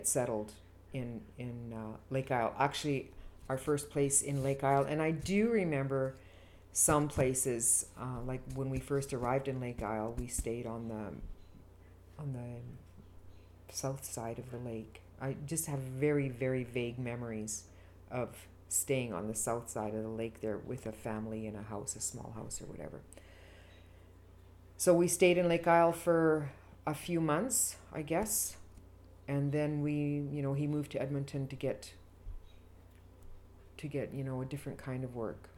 settled in Lake Isle. Actually, our first place in Lake Isle, and I do remember some places like when we first arrived in Lake Isle, we stayed on the south side of the lake. I just have very very vague memories of staying on the south side of the lake there with a family in a house, a small house or whatever. So we stayed in Lake Isle for a few months, I guess, and then he moved to Edmonton to get a different kind of work.